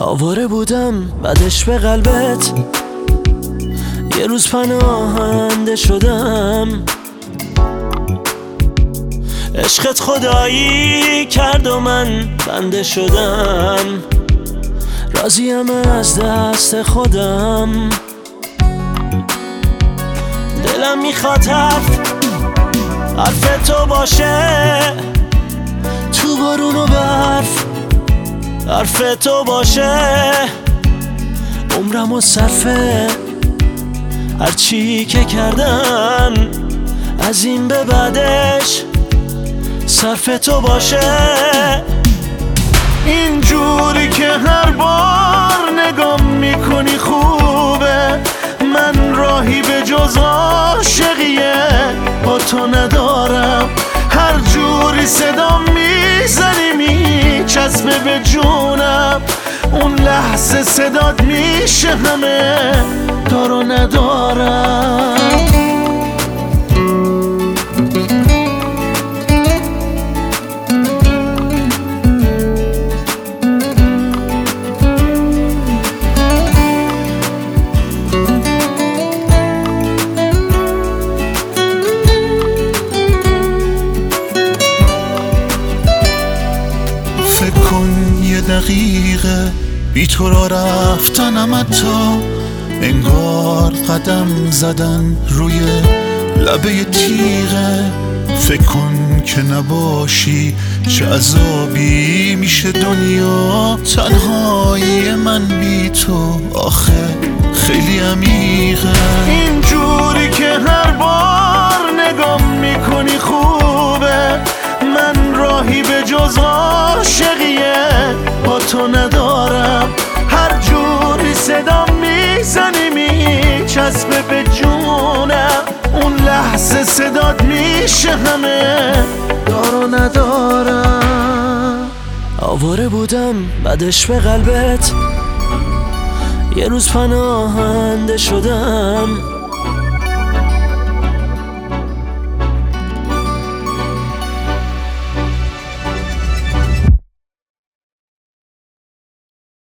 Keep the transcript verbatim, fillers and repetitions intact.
آواره بودم بعدش به قلبت، یه روز پناهنده شدم. عشقت خدایی کرد و من بنده شدم. راضیم از دست خودم، دلم میخواد حرف حرف تو باشه، تو بارون و برف حرف تو باشه. عمرم و صرفه هرچی که کردم، از این به بعدش صرف تو باشه. اینجوری که هر بار نگام میکنی خوبه، من راهی به جز عاشقیه با تو ندارم. هر جوری صدا میزنی میچسبه به جونم، اون لحظه صدات میشه همه دارو ندارم. فکر کن یه دقیقه بی تو را رفتنم، حتی انگار قدم زدن روی لبه تیغه. فکر کن که نباشی چه عذابی میشه دنیا، تنهایی من بی تو آخه خیلی عمیقه. اینجوری که هر بار نگام میکنی خوبه، من راهی به جز عاشقیه با تو ندارم. هر جوری صدا میزنی میچسبه به جونم، اون لحظه صدات میشه همه دارو ندارم. آواره بودم بعدش به قلبت، یه روز پناهنده شدم.